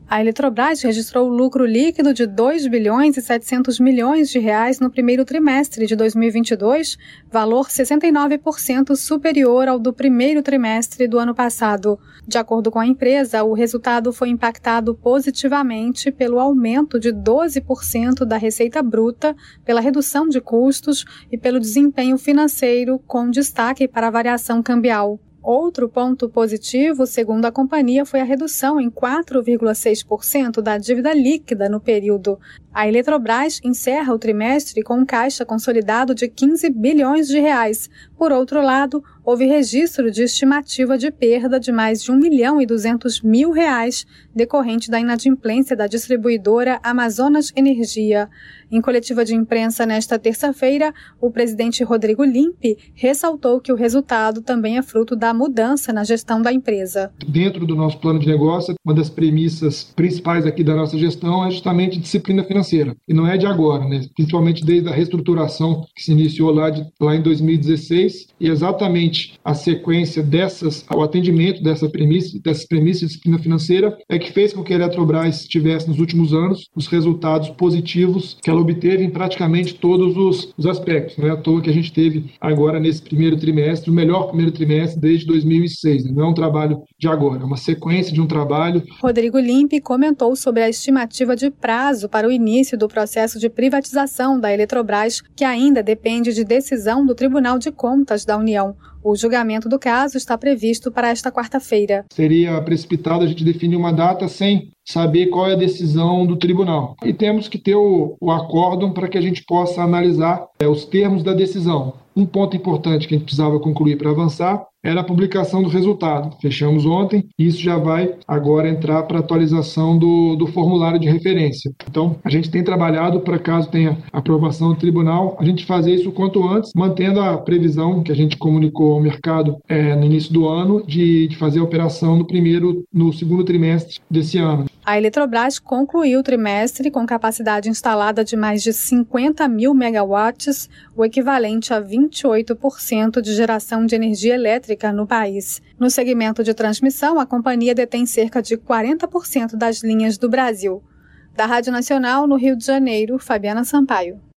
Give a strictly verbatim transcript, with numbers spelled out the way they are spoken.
A Eletrobras registrou lucro líquido de dois bilhões e setecentos milhões de reais no primeiro trimestre de dois mil e vinte e dois, valor sessenta e nove por cento superior ao do primeiro trimestre do ano passado. De acordo com a empresa, o resultado foi impactado positivamente pelo aumento de doze por cento da receita bruta, pela redução de custos e pelo desempenho financeiro, com destaque para a variação cambial. Outro ponto positivo, segundo a companhia, foi a redução em quatro vírgula seis por cento da dívida líquida no período. A Eletrobras encerra o trimestre com um caixa consolidado de quinze bilhões de reais. Por outro lado, houve registro de estimativa de perda de mais de um milhão e duzentos mil reais decorrente da inadimplência da distribuidora Amazonas Energia. Em coletiva de imprensa nesta terça-feira, o presidente Rodrigo Limpe ressaltou que o resultado também é fruto da mudança na gestão da empresa. Dentro do nosso plano de negócio, uma das premissas principais aqui da nossa gestão é justamente disciplina financeira. E não é de agora, né? Principalmente desde a reestruturação que se iniciou lá, de, lá em dois mil e dezesseis, e exatamente a sequência dessas, o atendimento dessa premissa, dessas premissas de disciplina financeira é que fez com que a Eletrobras tivesse nos últimos anos os resultados positivos que ela obteve em praticamente todos os, os aspectos. Não é à toa que a gente teve agora nesse primeiro trimestre, o melhor primeiro trimestre desde dois mil e seis. Né? Não é um trabalho de agora, é uma sequência de um trabalho. Rodrigo Limpe comentou sobre a estimativa de prazo para o início do processo de privatização da Eletrobras, que ainda depende de decisão do Tribunal de Contas da União. O julgamento do caso está previsto para esta quarta-feira. Seria precipitado a gente definir uma data sem saber qual é a decisão do tribunal. E temos que ter o, o acórdão para que a gente possa analisar é, os termos da decisão. Um ponto importante que a gente precisava concluir para avançar era a publicação do resultado. Fechamos ontem e isso já vai agora entrar para a atualização do, do formulário de referência. Então, a gente tem trabalhado para, caso tenha aprovação do tribunal, a gente fazer isso o quanto antes, mantendo a previsão que a gente comunicou ao mercado é, no início do ano de, de fazer a operação no primeiro, no segundo trimestre desse ano. A Eletrobras concluiu o trimestre com capacidade instalada de mais de cinquenta mil megawatts, o equivalente a vinte e oito por cento de geração de energia elétrica no país. No segmento de transmissão, a companhia detém cerca de quarenta por cento das linhas do Brasil. Da Rádio Nacional, no Rio de Janeiro, Fabiana Sampaio.